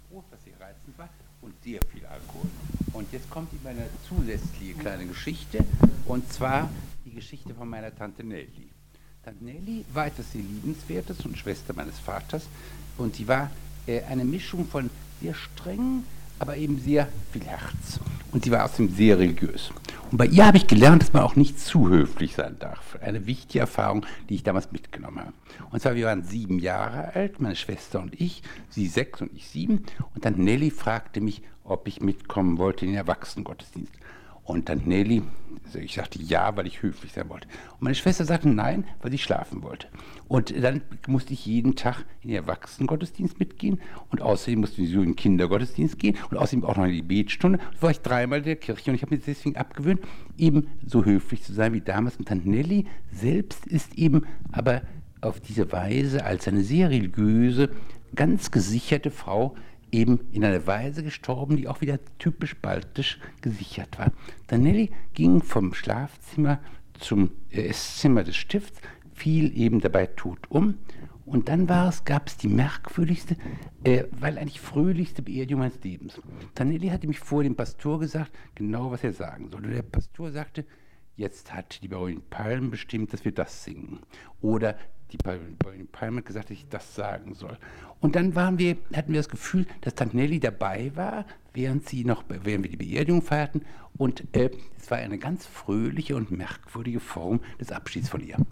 Brot, was sehr reizend war, und sehr viel Alkohol. Und jetzt kommt immer eine zusätzliche kleine Geschichte, und zwar die Geschichte von meiner Tante Nelly. Tante Nelly war etwas sehr Liebenswertes und Schwester meines Vaters, und sie war eine Mischung von sehr streng, aber eben sehr viel Herz. Und sie war außerdem sehr religiös. Und bei ihr habe ich gelernt, dass man auch nicht zu höflich sein darf. Eine wichtige Erfahrung, die ich damals mitgenommen habe. Und zwar, wir waren 7 Jahre alt, meine Schwester und ich, sie 6 und ich 7. Und Tante Nelly fragte mich, ob ich mitkommen wollte in den Erwachsenengottesdienst. Und Tante Nelly, also ich sagte ja, weil ich höflich sein wollte. Und meine Schwester sagte nein, weil sie schlafen wollte. Und dann musste ich jeden Tag in den Erwachsenengottesdienst mitgehen. Und außerdem mussten wir so in den Kindergottesdienst gehen. Und außerdem auch noch in die Betstunde. Da war ich 3-mal in der Kirche. Und ich habe mir deswegen abgewöhnt, eben so höflich zu sein wie damals. Und Tante Nelly selbst ist eben aber auf diese Weise als eine sehr religiöse, ganz gesicherte Frau eben in einer Weise gestorben, die auch wieder typisch baltisch gesichert war. Tante Nelly ging vom Schlafzimmer zum Esszimmer des Stifts, fiel eben dabei tot um. Und dann gab es die merkwürdigste, weil eigentlich fröhlichste Beerdigung meines Lebens. Tante Nelly hatte mich vor dem Pastor gesagt, genau was er sagen soll. Und der Pastor sagte, jetzt hat die Baronin Palm bestimmt, dass wir das singen. Oder die Baronin Palm hat gesagt, dass ich das sagen soll. Und dann hatten wir das Gefühl, dass Tante Nelly dabei war, während wir die Beerdigung feierten. Und es war eine ganz fröhliche und merkwürdige Form des Abschieds von ihr.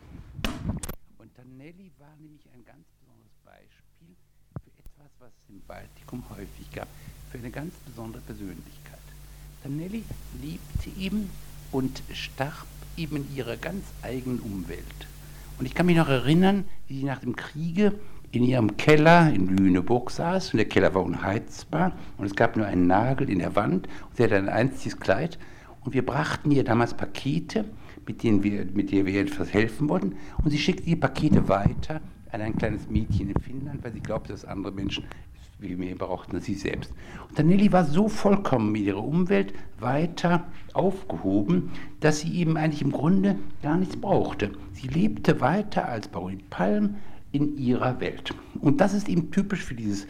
Und Tante Nelly war nämlich ein ganz besonderes Beispiel für etwas, was es im Baltikum häufig gab, für eine ganz besondere Persönlichkeit. Tante Nelly lebte eben und starb eben in ihrer ganz eigenen Umwelt. Und ich kann mich noch erinnern, wie sie nach dem Kriege in ihrem Keller in Lüneburg saß, und der Keller war unheizbar und es gab nur einen Nagel in der Wand und sie hatte ein einziges Kleid, und wir brachten ihr damals Pakete, mit der wir etwas helfen wollten, und sie schickte die Pakete weiter an ein kleines Mädchen in Finnland, weil sie glaubte, dass andere Menschen wie mehr brauchten als sie selbst. Und Tante Nelly war so vollkommen mit ihrer Umwelt weiter aufgehoben, dass sie eben eigentlich im Grunde gar nichts brauchte. Sie lebte weiter als Baronin Palm in ihrer Welt. Und das ist eben typisch für diese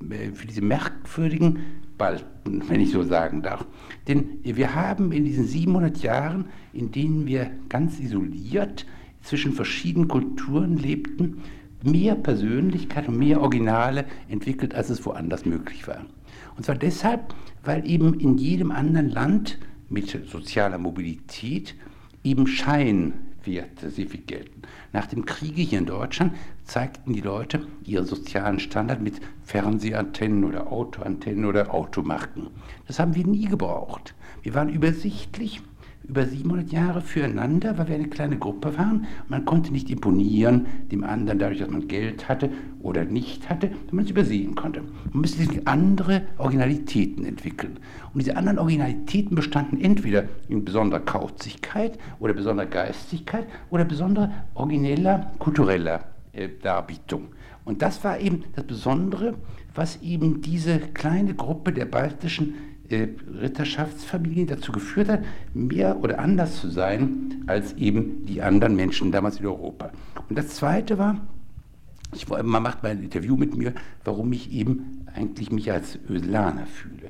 merkwürdigen Balten, wenn ich so sagen darf. Denn wir haben in diesen 700 Jahren, in denen wir ganz isoliert zwischen verschiedenen Kulturen lebten, mehr Persönlichkeit und mehr Originale entwickelt, als es woanders möglich war. Und zwar deshalb, weil eben in jedem anderen Land mit sozialer Mobilität eben Scheinwerte sehr viel gelten. Nach dem Kriege hier in Deutschland zeigten die Leute ihren sozialen Standard mit Fernsehantennen oder Autoantennen oder Automarken. Das haben wir nie gebraucht. Wir waren übersichtlich über 700 Jahre füreinander, weil wir eine kleine Gruppe waren. Man konnte nicht imponieren dem anderen dadurch, dass man Geld hatte oder nicht hatte, wenn man es übersehen konnte. Man musste andere Originalitäten entwickeln. Und diese anderen Originalitäten bestanden entweder in besonderer Kauzigkeit oder besonderer Geistigkeit oder besonderer origineller, kultureller Darbietung. Und das war eben das Besondere, was eben diese kleine Gruppe der baltischen Ritterschaftsfamilien dazu geführt hat, mehr oder anders zu sein als eben die anderen Menschen damals in Europa. Und das Zweite war, man macht mal ein Interview mit mir, warum ich eben eigentlich mich als Öselaner fühle.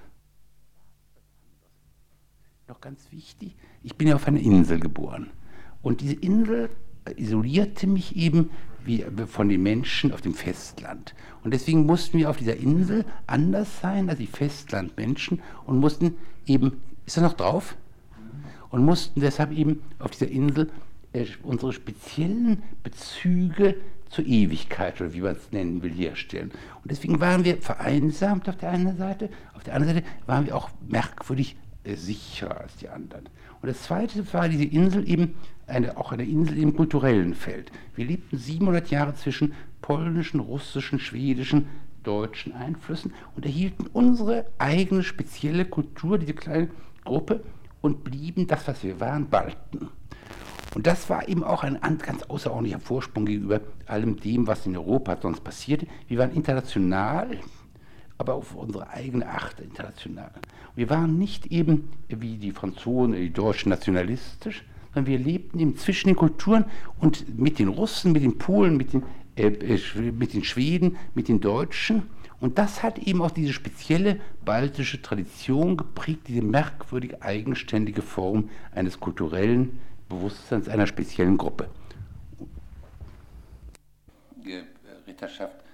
Noch ganz wichtig, ich bin ja auf einer Insel geboren. Und diese Insel isolierte mich eben wie von den Menschen auf dem Festland. Und deswegen mussten wir auf dieser Insel anders sein als die Festlandmenschen und mussten eben, ist das noch drauf? Und mussten deshalb eben auf dieser Insel unsere speziellen Bezüge zur Ewigkeit, oder wie man es nennen will, herstellen. Und deswegen waren wir vereinsamt auf der einen Seite, auf der anderen Seite waren wir auch merkwürdig sicherer als die anderen. Und das Zweite war diese Insel eben auch eine Insel im kulturellen Feld. Wir lebten 700 Jahre zwischen polnischen, russischen, schwedischen, deutschen Einflüssen und erhielten unsere eigene spezielle Kultur, diese kleine Gruppe, und blieben das, was wir waren, Balten. Und das war eben auch ein ganz außerordentlicher Vorsprung gegenüber allem dem, was in Europa sonst passierte. Wir waren international, aber auf unsere eigene Art international. Wir waren nicht eben wie die Franzosen oder die Deutschen nationalistisch, sondern wir lebten eben zwischen den Kulturen und mit den Russen, mit den Polen, mit den Schweden, mit den Deutschen. Und das hat eben auch diese spezielle baltische Tradition geprägt, diese merkwürdig eigenständige Form eines kulturellen Bewusstseins einer speziellen Gruppe. Die Ritterschaft